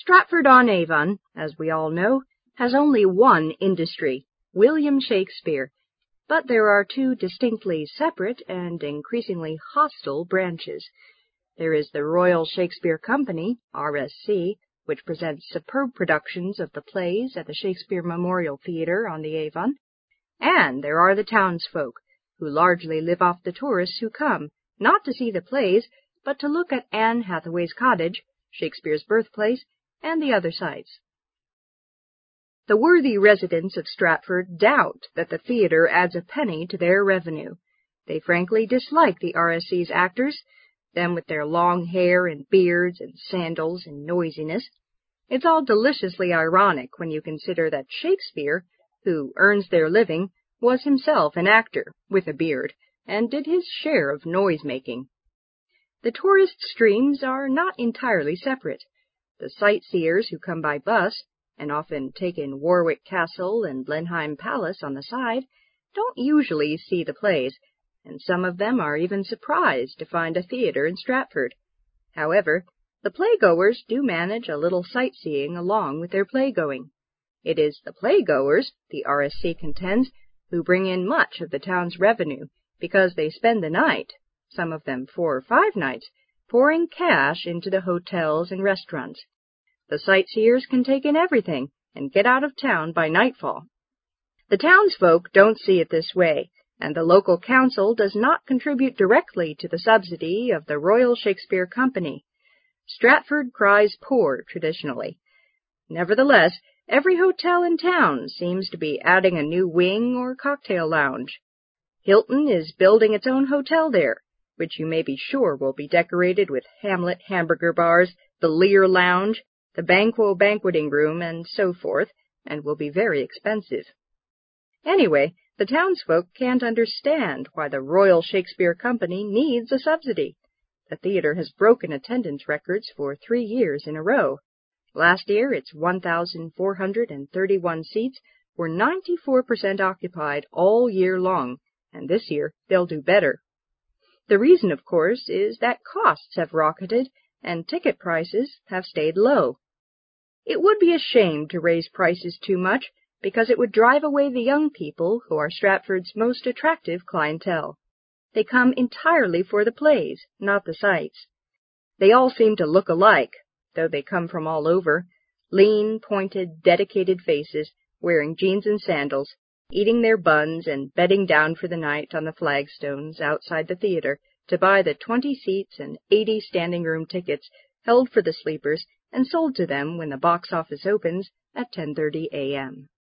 Stratford-on-Avon, as we all know, has only one industry, William Shakespeare, but there are two distinctly separate and increasingly hostile branches. There is the Royal Shakespeare Company, RSC, which presents superb productions of the plays at the Shakespeare Memorial Theatre on the Avon, and there are the townsfolk, who largely live off the tourists who come, not to see the plays, but to look at Anne Hathaway's cottage, Shakespeare's birthplace, and the other sights. The worthy residents of Stratford doubt that the theatre adds a penny to their revenue. They frankly dislike the RSC's actors, them with their long hair and beards and sandals and noisiness. It's all deliciously ironic when you consider that Shakespeare, who earns their living, was himself an actor with a beard, and did his share of noise-making. The tourist streams are not entirely separate. The sightseers who come by bus, and often take in Warwick Castle and Blenheim Palace on the side, don't usually see the plays, and some of them are even surprised to find a theatre in Stratford. However, the playgoers do manage a little sightseeing along with their playgoing. It is the playgoers, the RSC contends, who bring in much of the town's revenue, because they spend the night, some of them 4 or 5 nights, pouring cash into the hotels and restaurants. The sightseers can take in everything and get out of town by nightfall. The townsfolk don't see it this way, and the local council does not contribute directly to the subsidy of the Royal Shakespeare Company. Stratford cries poor traditionally. Nevertheless, every hotel in town seems to be adding a new wing or cocktail lounge. Hilton is building its own hotel there, which you may be sure will be decorated with Hamlet hamburger bars, the Lear Lounge, the Banquo banqueting room, and so forth, and will be very expensive. Anyway, the townsfolk can't understand why the Royal Shakespeare Company needs a subsidy. The theatre has broken attendance records for 3 years in a row. Last year, its 1,431 seats were 94% occupied all year long, and this year they'll do better. The reason, of course, is that costs have rocketed and ticket prices have stayed low. It would be a shame to raise prices too much, because it would drive away the young people who are Stratford's most attractive clientele. They come entirely for the plays, not the sights. They all seem to look alike, though they come from all over, lean, pointed, dedicated faces, wearing jeans and sandals, eating their buns and bedding down for the night on the flagstones outside the theatre to buy the 20 seats and 80 standing-room tickets held for the sleepers and sold to them when the box office opens at 10:30 a.m.